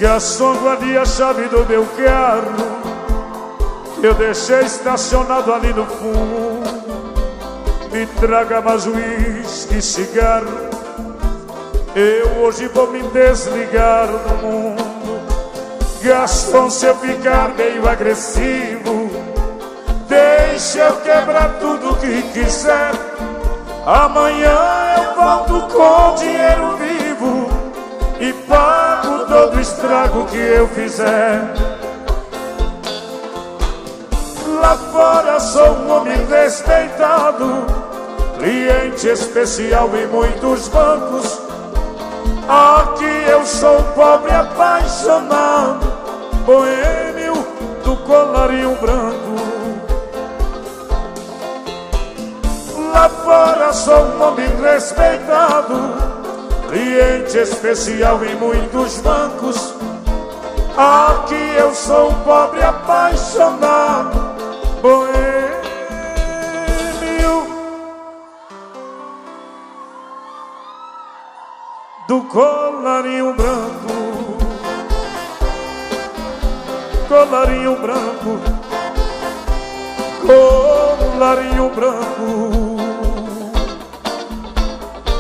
Garçom, guarde a chave do meu carro, que eu deixei estacionado ali no fundo. Me traga mais uísque e cigarro, eu hoje vou me desligar do mundo. Garçom, se eu ficar meio agressivo, deixa eu quebrar tudo que quiser. Amanhã eu volto com dinheiro vivo e pago todo o estrago que eu fizer. Lá fora sou um homem respeitado, cliente especial em muitos bancos. Aqui eu sou um pobre apaixonado, boêmio do colarinho branco. Lá fora sou um homem respeitado, cliente especial em muitos bancos. Aqui eu sou um pobre apaixonado, boêmio do colarinho branco. Colarinho branco, colarinho branco.